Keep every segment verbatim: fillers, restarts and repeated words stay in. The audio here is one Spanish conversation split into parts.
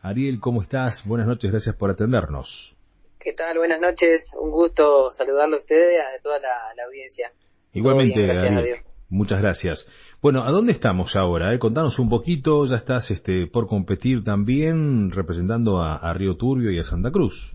Ariel, ¿cómo estás? Buenas noches, gracias por atendernos. ¿Qué tal? Buenas noches, un gusto saludarlo a ustedes y a toda la, la audiencia. Todo bien, Igualmente, gracias a Ariel, Dios. muchas gracias. Bueno, ¿a dónde estamos ahora? Eh? Contanos un poquito, ya estás este, por competir también representando a, a Río Turbio y a Santa Cruz.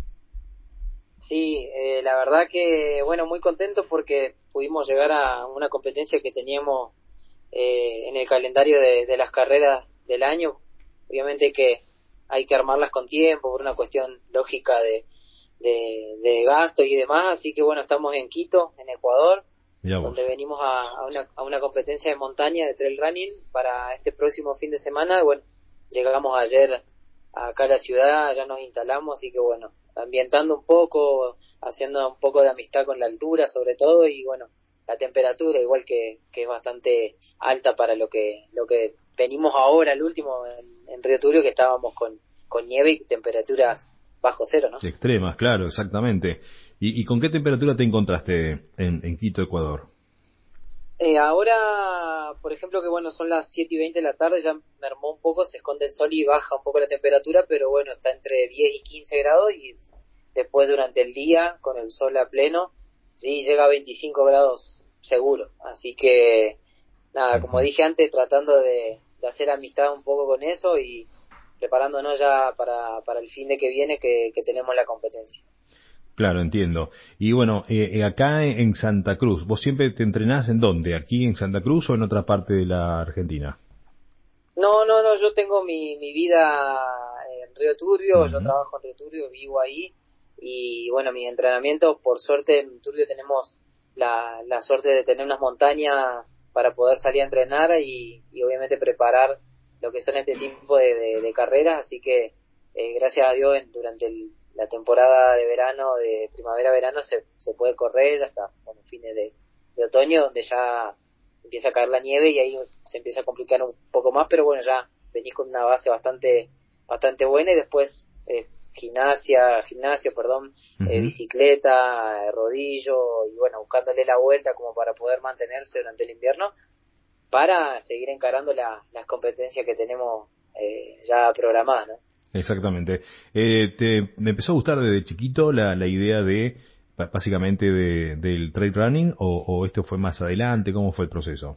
Sí, eh, la verdad que, bueno, muy contento porque pudimos llegar a una competencia que teníamos eh, en el calendario de, de las carreras del año. Obviamente que hay que armarlas con tiempo por una cuestión lógica de, de, de gastos y demás, así que bueno, estamos en Quito, en Ecuador, Mirá vos. donde venimos a, a, una, a una competencia de montaña de trail running para este próximo fin de semana. Bueno, llegamos ayer acá a la ciudad, ya nos instalamos, así que bueno, ambientando un poco, haciendo un poco de amistad con la altura sobre todo, y bueno, la temperatura igual que, que es bastante alta para lo que lo que venimos ahora, el último en, en Río Turbio, que estábamos con, con nieve y temperaturas bajo cero, ¿no? Extremas, claro, exactamente. ¿Y, y con qué temperatura te encontraste en, en Quito, Ecuador? Eh, ahora, por ejemplo, que bueno, son las siete y veinte de la tarde, ya mermó un poco, se esconde el sol y baja un poco la temperatura, pero bueno, está entre diez y quince grados, y después durante el día, con el sol a pleno, sí, llega a veinticinco grados seguro. Así que, nada, como Ujú. dije antes, tratando de, de hacer amistad un poco con eso y preparándonos ya para, para el fin de que viene, que, que tenemos la competencia. Claro, entiendo. Y bueno, eh, eh, acá en en Santa Cruz, ¿vos siempre te entrenás en dónde? ¿Aquí en Santa Cruz o en otra parte de la Argentina? No, no, no, yo tengo mi, mi vida en Río Turbio, yo Ujú. trabajo en Río Turbio, vivo ahí, y bueno, mis entrenamientos, por suerte en Turbio tenemos la, la suerte de tener unas montañas para poder salir a entrenar y, y obviamente preparar lo que son este tipo de, de, de carreras, así que eh, gracias a Dios en- durante el- la temporada de verano, de primavera-verano, se, se puede correr hasta bueno, fines de, de otoño, donde ya empieza a caer la nieve y ahí se empieza a complicar un poco más, pero bueno, ya venís con una base bastante bastante buena, y después eh, gimnasia, gimnasio, perdón, eh, Ujú. bicicleta, eh, rodillo, y bueno, buscándole la vuelta como para poder mantenerse durante el invierno, para seguir encarando la, las competencias que tenemos eh, ya programadas, ¿no? Exactamente. Eh, te, me empezó a gustar desde chiquito la, la idea de, ba- básicamente, de, del trail running, o, o esto fue más adelante, ¿cómo fue el proceso?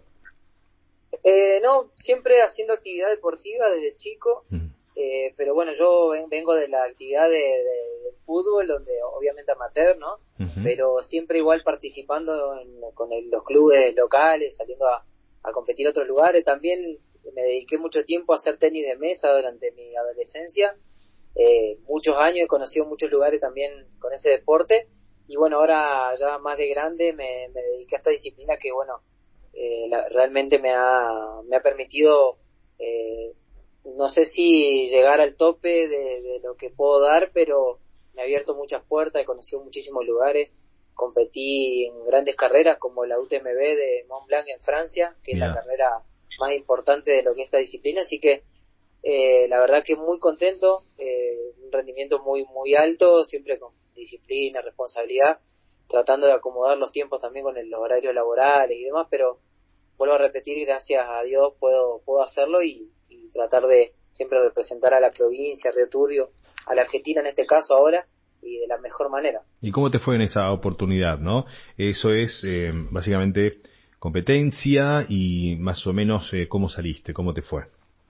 Eh, no, siempre haciendo actividad deportiva desde chico, Ujú. eh, pero bueno, yo ven- vengo de la actividad de, de- del fútbol, donde obviamente amateur, ¿no? Ujú. Pero siempre igual participando en- con el- los clubes locales, saliendo a, a competir a otros lugares. También me dediqué mucho tiempo a hacer tenis de mesa durante mi adolescencia, eh, muchos años, he conocido muchos lugares también con ese deporte, y bueno, ahora ya más de grande me, me dediqué a esta disciplina que bueno, eh, la- realmente me ha, me ha permitido, eh, no sé si llegar al tope de, de lo que puedo dar, pero me ha abierto muchas puertas, he conocido muchísimos lugares, competí en grandes carreras como la U T M B de Mont Blanc en Francia, que es la Mira, carrera más importante de lo que es esta disciplina, así que eh, la verdad que muy contento, eh, un rendimiento muy muy alto, siempre con disciplina, responsabilidad, tratando de acomodar los tiempos también con el- los horarios laborales y demás, pero vuelvo a repetir, gracias a Dios puedo puedo hacerlo, y, y tratar de siempre representar a la provincia, a Río Turbio, a la Argentina en este caso ahora, y de la mejor manera. ¿y cómo te fue en esa oportunidad, no? Eso es, eh, básicamente, competencia y más o menos eh, cómo saliste, cómo te fue.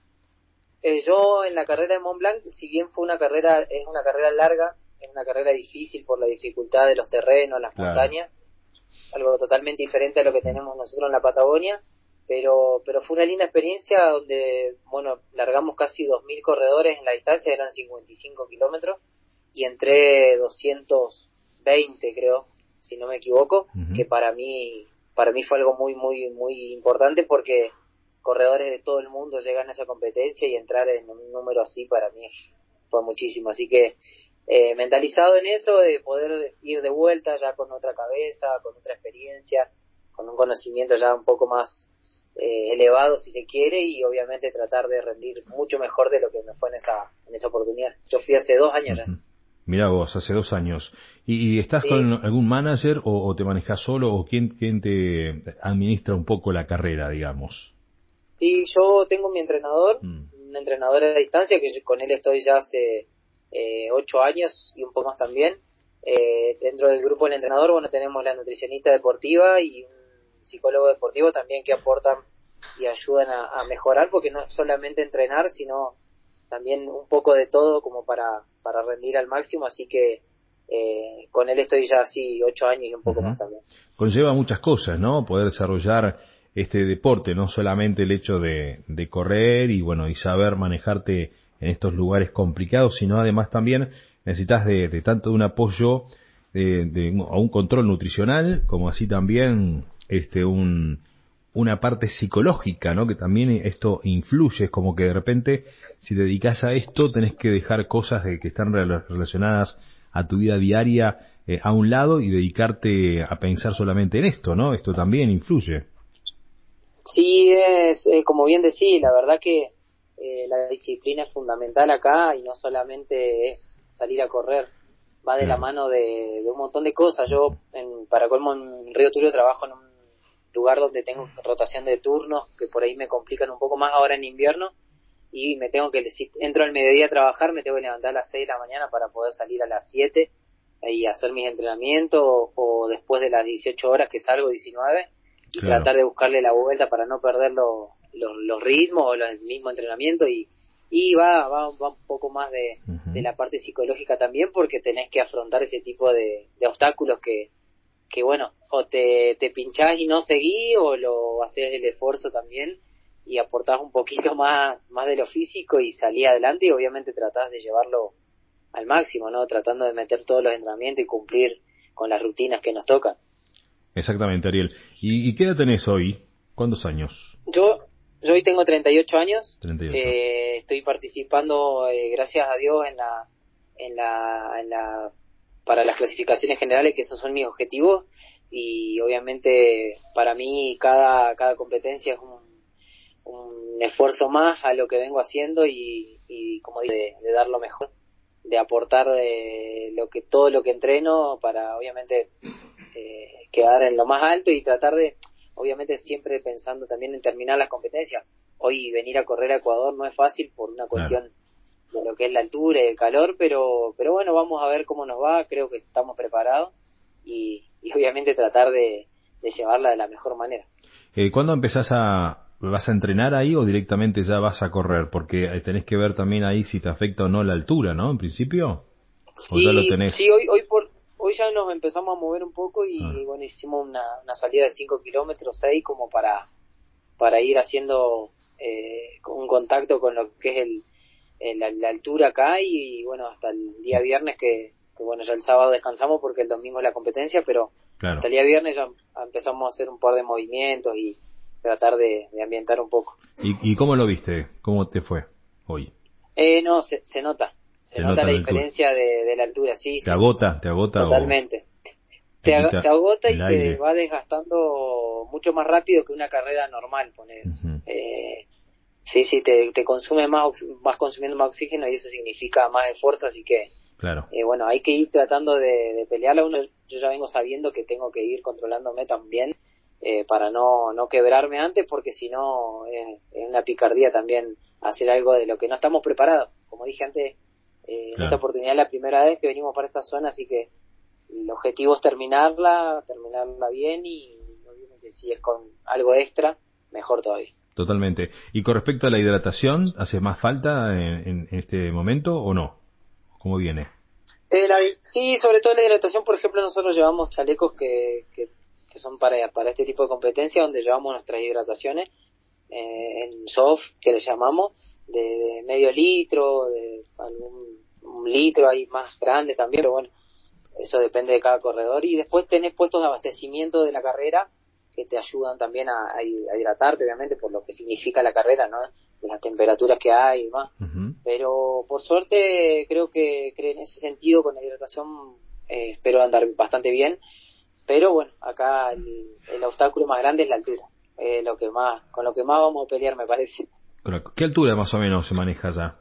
Eh, yo en la carrera de Mont Blanc, si bien fue una carrera, es una carrera larga, es una carrera difícil por la dificultad de los terrenos, las Claro. montañas, algo totalmente diferente a lo que Mm. tenemos nosotros en la Patagonia, pero pero fue una linda experiencia donde, bueno, largamos casi dos mil corredores en la distancia, eran cincuenta y cinco kilómetros, y entré doscientos veinte, creo, si no me equivoco, Ujú. que para mí para mí fue algo muy muy muy importante, porque corredores de todo el mundo llegan a esa competencia, y entrar en un número así para mí fue muchísimo, así que eh, mentalizado en eso, de poder ir de vuelta ya con otra cabeza, con otra experiencia, con un conocimiento ya un poco más eh, elevado si se quiere, y obviamente tratar de rendir mucho mejor de lo que me fue en esa en esa oportunidad. Yo fui hace dos años ya. Ujú. Mirá vos, hace dos años. ¿Y, y estás Sí, con algún manager o, o te manejas solo o quién, quién te administra un poco la carrera, digamos? sí, yo tengo mi entrenador, Mm. un entrenador a distancia, que yo, con él estoy ya hace eh, ocho años y un poco más también. Eh, dentro del grupo del entrenador, bueno, tenemos la nutricionista deportiva y un psicólogo deportivo también que aportan y ayudan a, a mejorar, porque no es solamente entrenar, sino también un poco de todo como para, para rendir al máximo, así que eh, con él estoy ya así ocho años y un poco Uh-huh. más también. Conlleva muchas cosas, ¿no? Poder desarrollar este deporte, no solamente el hecho de, de correr y bueno, y saber manejarte en estos lugares complicados, sino además también necesitas de, de tanto un apoyo de, de a un control nutricional, como así también este un una parte psicológica, ¿no? Que también esto influye, es como que de repente si te dedicas a esto tenés que dejar cosas de que están relacionadas a tu vida diaria eh, a un lado y dedicarte a pensar solamente en esto, ¿no? Esto también influye. Sí, es eh, como bien decís, la verdad que eh, la disciplina es fundamental acá y no solamente es salir a correr, va de la Claro. mano de, de un montón de cosas. Yo, en, para colmo, en Río Turio trabajo en un lugar donde tengo rotación de turnos, que por ahí me complican un poco más ahora en invierno, y me tengo que, si entro al mediodía a trabajar, me tengo que levantar a las seis de la mañana para poder salir a las siete y hacer mis entrenamientos, o, o después de las dieciocho horas que salgo, diecinueve, y Claro. tratar de buscarle la vuelta para no perder lo, lo, los ritmos o los, el mismo entrenamiento, y, y va, va, va un poco más de, Uh-huh. de la parte psicológica también, porque tenés que afrontar ese tipo de, de obstáculos que, que bueno, o te, te pinchás y no seguís, o lo haces el esfuerzo también y aportás un poquito más, más de lo físico y salís adelante, y obviamente tratás de llevarlo al máximo, ¿no? Tratando de meter todos los entrenamientos y cumplir con las rutinas que nos tocan. Exactamente, Ariel. ¿Y, y qué edad tenés hoy? ¿Cuántos años? Yo, yo hoy tengo treinta y ocho años, treinta y ocho. eh, estoy participando, eh, gracias a Dios, en la, en la, en la, para las clasificaciones generales, que esos son mis objetivos, y obviamente para mí cada, cada competencia es un, un esfuerzo más a lo que vengo haciendo, y, y como digo, de, de dar lo mejor, de aportar de lo que, todo lo que entreno para obviamente eh, quedar en lo más alto y tratar de, obviamente siempre pensando también en terminar las competencias. Hoy venir a correr a Ecuador no es fácil por una Claro. cuestión de lo que es la altura y el calor, pero pero bueno, vamos a ver cómo nos va, creo que estamos preparados, y, y obviamente tratar de, de llevarla de la mejor manera. Eh, ¿Cuándo empezás a... ¿Vas a entrenar ahí o directamente ya vas a correr? Porque eh, tenés que ver también ahí si te afecta o no la altura, ¿no? En principio. ¿O ya lo Sí, tenés? sí, hoy hoy por hoy ya nos empezamos a mover un poco, Ah, y bueno, hicimos una, una salida de cinco kilómetros, seis, como para para ir haciendo eh, un contacto con lo que es el, el la, la altura acá, y bueno, hasta el día viernes que, que bueno, ya el sábado descansamos porque el domingo es la competencia, pero hasta claro. el día viernes ya empezamos a hacer un par de movimientos y tratar de, de ambientar un poco. ¿Y, ¿Y cómo lo viste? ¿Cómo te fue hoy? Eh, no, se, se nota, se ¿Se nota nota la la altura? diferencia de, de la altura, sí, ¿Te sí, sí, agota? ¿Te agota o totalmente. te Te, ag- te quita agota el y te aire? va desgastando mucho más rápido que una carrera normal, poner. Uh-huh. Eh, sí, sí, te, te consume más, ox- vas consumiendo más oxígeno, y eso significa más esfuerzo, así que, Claro. eh, bueno, hay que ir tratando de, de pelearla. Uno, yo ya vengo sabiendo que tengo que ir controlándome también, eh, para no, no quebrarme antes, porque si no, eh, es una picardía también hacer algo de lo que no estamos preparados. Como dije antes, eh, en esta Claro. oportunidad es la primera vez que venimos para esta zona, así que el objetivo es terminarla, terminarla bien, y obviamente si es con algo extra, mejor todavía. Totalmente. ¿Y con respecto a la hidratación, hace más falta en, en este momento o no? ¿Cómo viene? Eh, la- sí, sobre todo la hidratación. Por ejemplo, nosotros llevamos chalecos que, que, que son para, para este tipo de competencia, donde llevamos nuestras hidrataciones eh, en soft, que le llamamos, de, de medio litro, de algún un litro, hay más grandes también, pero bueno, eso depende de cada corredor. Y después tenés puestos de abastecimiento de la carrera que te ayudan también a, a hidratarte, obviamente, por lo que significa la carrera, ¿no? De las temperaturas que hay y demás. Uh-huh. Pero por suerte creo que, que en ese sentido con la hidratación eh, espero andar bastante bien. Pero bueno, acá el, el obstáculo más grande es la altura. Eh, lo que más, con lo que más vamos a pelear, me parece. ¿Qué altura más o menos se maneja ya?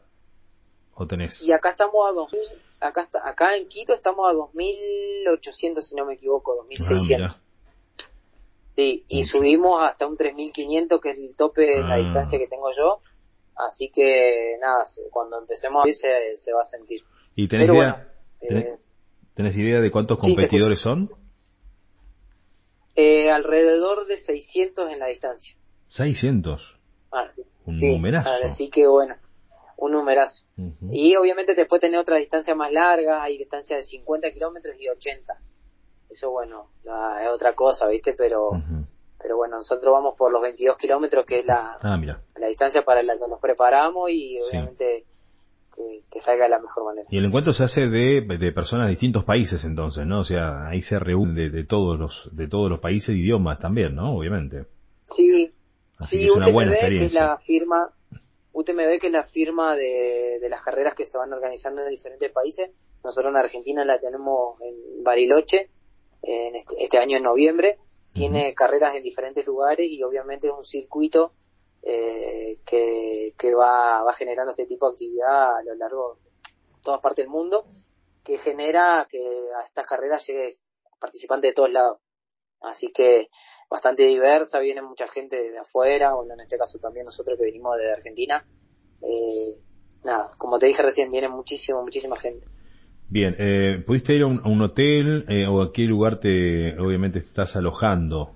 ¿O tenés? Y acá estamos a dos mil, acá está, acá en Quito estamos a dos mil ochocientos, si no me equivoco, Ah, dos mil seiscientos. mira, Sí, y mucho. subimos hasta un tres mil quinientos, que es el tope en la distancia Ah, que tengo yo. así que nada, cuando empecemos a ir se, se va a sentir. ¿Y tenés Pero idea, bueno, tenés, eh, tenés idea de cuántos sí, competidores son? Eh, alrededor de seiscientos en la distancia. seiscientos. Ah, sí, Un sí, numerazo. así que bueno, un numerazo. Uh-huh. Y obviamente después tener otras distancias más largas, hay distancias de cincuenta kilómetros y ochenta. Eso bueno, la, es otra cosa, ¿viste? Pero Uh-huh. pero bueno, nosotros vamos por los veintidós kilómetros, que es la, Ah, mira. la distancia para la que nos preparamos y Sí. obviamente que, que salga de la mejor manera. Y el encuentro se hace de, de personas de distintos países entonces, ¿no? O sea, ahí se reúnen de, de todos los de todos los países e idiomas también, ¿no? Obviamente. Sí, Así que sí, es una buena U T M B, que es experiencia. la firma, U T M B, que es la firma de, de las carreras que se van organizando en diferentes países. Nosotros en Argentina la tenemos en Bariloche, en este, este año en noviembre. Tiene Uh-huh. carreras en diferentes lugares y obviamente es un circuito eh, que, que va, va generando este tipo de actividad a lo largo de todas partes del mundo, que genera que a estas carreras llegue participantes de todos lados. Así que bastante diversa, viene mucha gente de afuera, bueno, en este caso también nosotros que venimos de Argentina. Eh, nada, como te dije recién, viene muchísimo, muchísima gente. Bien, eh, ¿pudiste ir a un, a un hotel eh, o a qué lugar te obviamente te estás alojando?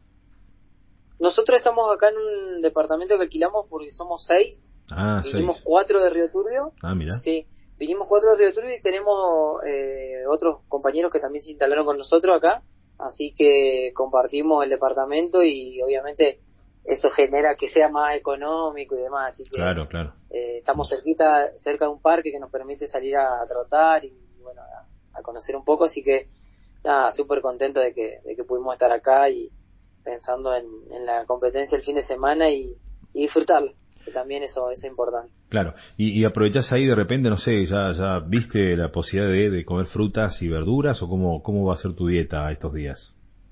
Nosotros estamos acá en un departamento que alquilamos porque somos seis, Ah, vinimos seis. cuatro de Río Turbio, Ah, mira. sí, vinimos cuatro de Río Turbio y tenemos eh, otros compañeros que también se instalaron con nosotros acá, así que compartimos el departamento y obviamente eso genera que sea más económico y demás, así que Claro, claro. eh, estamos cerquita, cerca de un parque que nos permite salir a, a trotar y bueno, a, a conocer un poco, así que nada, súper contento de que, de que pudimos estar acá y pensando en, en la competencia el fin de semana y, y disfrutarlo, que también eso, eso es importante. Claro. Y, y aprovechás ahí de repente, no sé, ya ya viste la posibilidad de, de comer frutas y verduras o cómo cómo va a ser tu dieta estos días.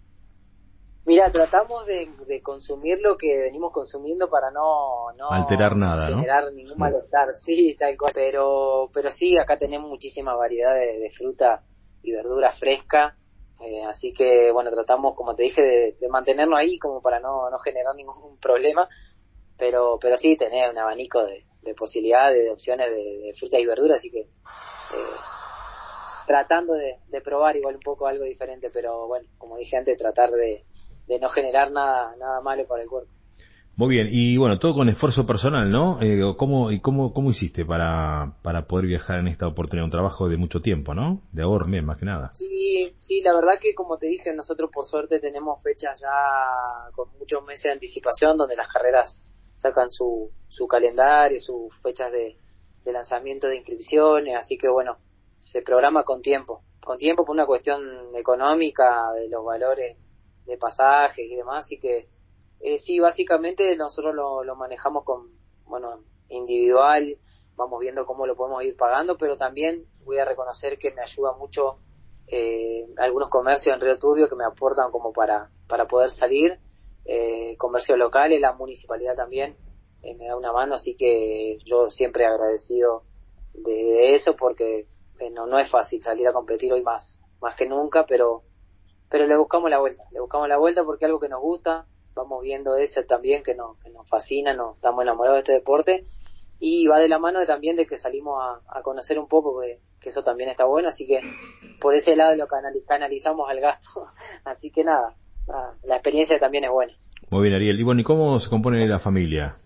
Mira, tratamos de, de consumir lo que venimos consumiendo para no, Alterar no, no nada, ¿no? generar ningún Mm. malestar, sí, tal cual. Pero, pero sí, acá tenemos muchísima variedad de, de fruta y verdura fresca, eh, así que bueno, tratamos, como te dije, de, de mantenernos ahí como para no, no generar ningún problema, pero, pero sí, tener un abanico de, de posibilidades, de opciones de, de frutas y verduras, así que eh, tratando de, de probar igual un poco algo diferente, pero bueno, como dije antes, tratar de, de no generar nada nada malo para el cuerpo. Muy bien, y bueno, todo con esfuerzo personal, ¿no? Eh, ¿cómo, y cómo, cómo hiciste para, para poder viajar en esta oportunidad? Un trabajo de mucho tiempo, ¿no? De ahorro, bien, más que nada. Sí, sí, la verdad que como te dije, nosotros por suerte tenemos fechas ya con muchos meses de anticipación donde las carreras sacan su, su calendario, sus fechas de, de lanzamiento de inscripciones, así que bueno, se programa con tiempo, con tiempo por una cuestión económica de los valores de pasajes y demás, así que eh, sí, básicamente nosotros lo, lo manejamos con, bueno, individual, vamos viendo cómo lo podemos ir pagando, pero también voy a reconocer que me ayuda mucho eh, algunos comercios en Río Turbio que me aportan como para, para poder salir, eh, comercios locales, la municipalidad también eh, me da una mano, así que yo siempre agradecido de, de eso porque eh, no, no es fácil salir a competir hoy más, más que nunca, pero pero le buscamos la vuelta, le buscamos la vuelta porque es algo que nos gusta, vamos viendo ese también que nos, que nos fascina, nos estamos enamorados de este deporte y va de la mano de, también de que salimos a, a conocer un poco, que, que eso también está bueno, así que por ese lado lo canali- canalizamos al gasto, así que nada, nada, la experiencia también es buena. Muy bien, Ariel. Y bueno, ¿y cómo se compone la familia?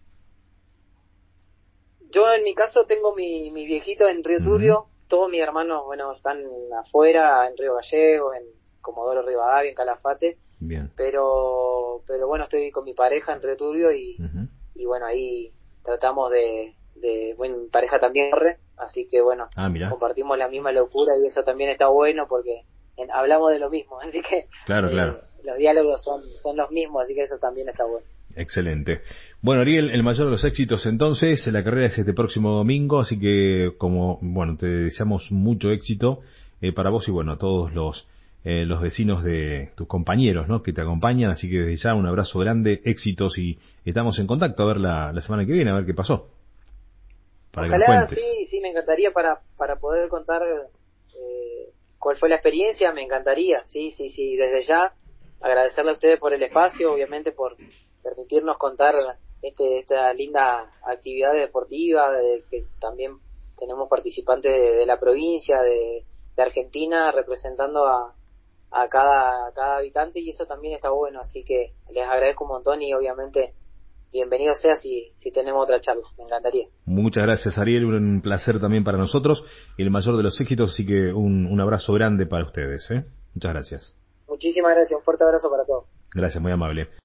Yo en mi caso tengo mi, mi viejito en Río Ujú. Turbio, todos mis hermanos, bueno, están afuera, en Río Gallegos, en Comodoro Rivadavia, en Calafate, Bien. pero pero bueno, estoy con mi pareja en Río Turbio y, Ujú. y bueno, ahí tratamos de, de, bueno, mi pareja también corre, así que bueno, Ah, mira. compartimos la misma locura y eso también está bueno porque en- hablamos de lo mismo, así que Claro, claro. eh, los diálogos son, son los mismos, así que eso también está bueno. Excelente. Bueno, Ariel, el mayor de los éxitos entonces, la carrera es este próximo domingo, así que como, bueno, te deseamos mucho éxito eh, para vos y bueno, a todos los eh, los vecinos de tus compañeros, ¿no? Que te acompañan, así que desde ya un abrazo grande, éxitos y estamos en contacto a ver la, la semana que viene, a ver qué pasó, para que nos Ojalá cuentes. sí, sí, me encantaría para, para poder contar eh, cuál fue la experiencia, me encantaría, sí, sí, sí, desde ya agradecerle a ustedes por el espacio, obviamente por permitirnos contar este, esta linda actividad deportiva, de que también tenemos participantes de, de la provincia, de, de Argentina, representando a, a cada, a cada habitante, y eso también está bueno, así que les agradezco un montón y obviamente bienvenido sea si, si tenemos otra charla, me encantaría. Muchas gracias, Ariel, un placer también para nosotros y el mayor de los éxitos, así que un, un abrazo grande para ustedes, ¿eh? Muchas gracias. Muchísimas gracias, un fuerte abrazo para todos. Gracias, muy amable.